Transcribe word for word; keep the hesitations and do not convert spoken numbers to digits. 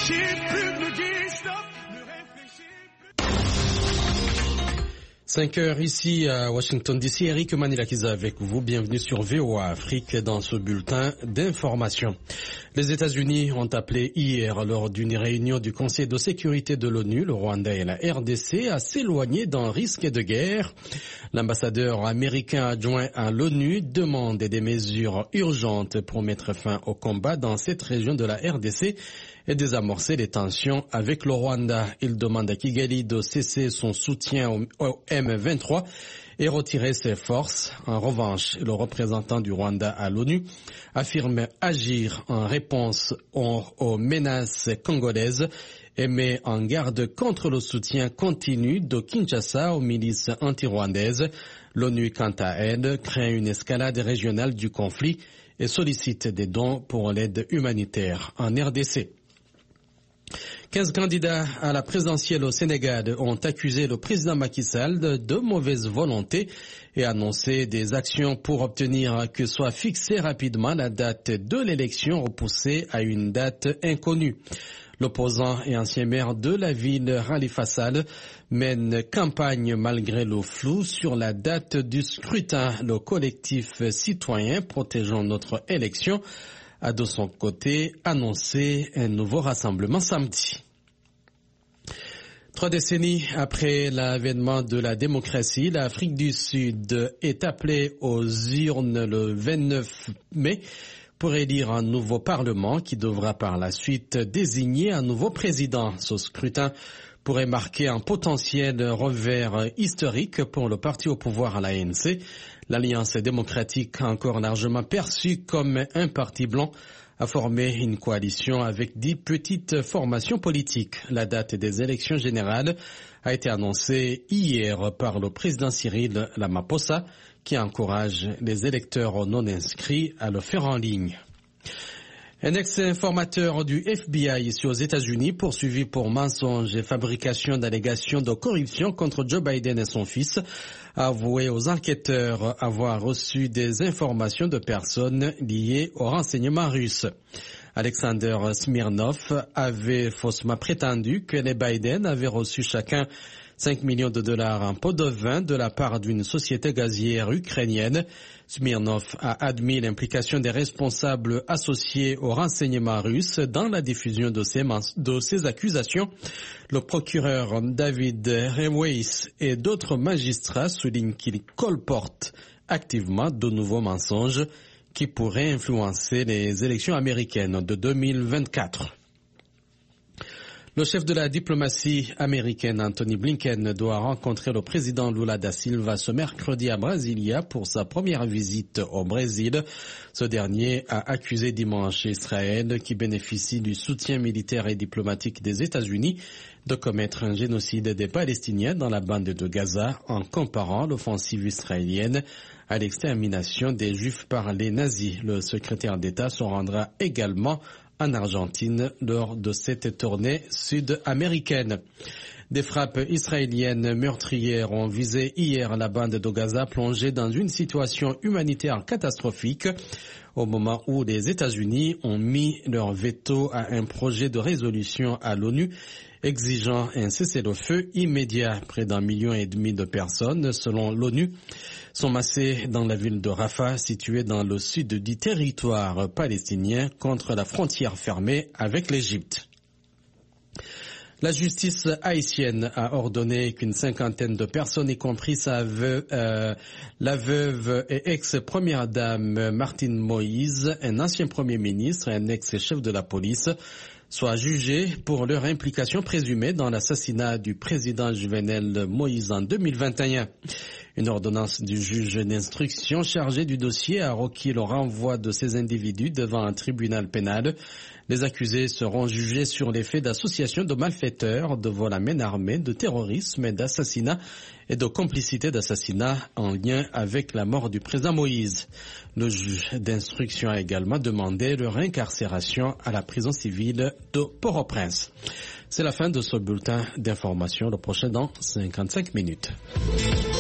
cinq heures ici à Washington D C, Eric Manilakiza avec vous. Bienvenue sur V O A Afrique dans ce bulletin d'information. Les États-Unis ont appelé hier lors d'une réunion du Conseil de sécurité de l'ONU, le Rwanda et la R D C à s'éloigner d'un risque de guerre. L'ambassadeur américain adjoint à l'ONU demande des mesures urgentes pour mettre fin au combat dans cette région de la R D C et désamorcer les tensions avec le Rwanda. Il demande à Kigali de cesser son soutien au M vingt-trois et retirer ses forces. En revanche, le représentant du Rwanda à l'ONU affirme agir en réponse aux, aux menaces congolaises et met en garde contre le soutien continu de Kinshasa aux milices anti-rwandaises. L'ONU, quant à elle, craint une escalade régionale du conflit et sollicite des dons pour l'aide humanitaire en R D C. quinze candidats à la présidentielle au Sénégal ont accusé le président Macky Sall de, de mauvaise volonté et annoncé des actions pour obtenir que soit fixée rapidement la date de l'élection repoussée à une date inconnue. L'opposant et ancien maire de la ville, Khalifa Sall, mène campagne malgré le flou sur la date du scrutin. Le collectif citoyen Protégeons notre élection a de son côté annoncé un nouveau rassemblement samedi. Trois décennies après l'avènement de la démocratie, l'Afrique du Sud est appelée aux urnes le vingt-neuf mai pour élire un nouveau parlement qui devra par la suite désigner un nouveau président. Ce scrutin pourrait marquer un potentiel revers historique pour le parti au pouvoir à l'A N C. L'Alliance démocratique, encore largement perçue comme un parti blanc, a formé une coalition avec dix petites formations politiques. La date des élections générales a été annoncée hier par le président Cyril Ramaphosa, qui encourage les électeurs non inscrits à le faire en ligne. Un ex-informateur du F B I ici aux États-Unis, poursuivi pour mensonge et fabrication d'allégations de corruption contre Joe Biden et son fils, a avoué aux enquêteurs avoir reçu des informations de personnes liées au renseignement russe. Alexander Smirnov avait faussement prétendu que les Biden avaient reçu chacun cinq millions de dollars en pot de vin de la part d'une société gazière ukrainienne. Smirnov a admis l'implication des responsables associés au renseignement russe dans la diffusion de ces, de ces accusations. Le procureur David Reweiss et d'autres magistrats soulignent qu'il colporte activement de nouveaux mensonges qui pourraient influencer les élections américaines de deux mille vingt-quatre. Le chef de la diplomatie américaine, Anthony Blinken, doit rencontrer le président Lula da Silva ce mercredi à Brasilia pour sa première visite au Brésil. Ce dernier a accusé dimanche Israël, qui bénéficie du soutien militaire et diplomatique des États-Unis, de commettre un génocide des Palestiniens dans la bande de Gaza en comparant l'offensive israélienne à l'extermination des Juifs par les nazis. Le secrétaire d'État se rendra également en Argentine lors de cette tournée sud-américaine. Des frappes israéliennes meurtrières ont visé hier la bande de Gaza, plongée dans une situation humanitaire catastrophique au moment où les États-Unis ont mis leur veto à un projet de résolution à l'ONU exigeant un cessez-le-feu immédiat. Près d'un million et demi de personnes, selon l'ONU, sont massées dans la ville de Rafah, située dans le sud du territoire palestinien, contre la frontière fermée avec l'Égypte. La justice haïtienne a ordonné qu'une cinquantaine de personnes, y compris sa veuve, euh, la veuve et ex-première dame Martine Moïse, un ancien premier ministre et un ex-chef de la police, soient jugés pour leur implication présumée dans l'assassinat du président Jovenel Moïse en deux mille vingt et un. Une ordonnance du juge d'instruction chargé du dossier a requis le renvoi de ces individus devant un tribunal pénal. Les accusés seront jugés sur les faits d'association de malfaiteurs, de vol à main armée, de terrorisme et d'assassinat et de complicité d'assassinat en lien avec la mort du président Moïse. Le juge d'instruction a également demandé leur incarcération à la prison civile de Port-au-Prince. C'est la fin de ce bulletin d'information. Le prochain dans cinquante-cinq minutes.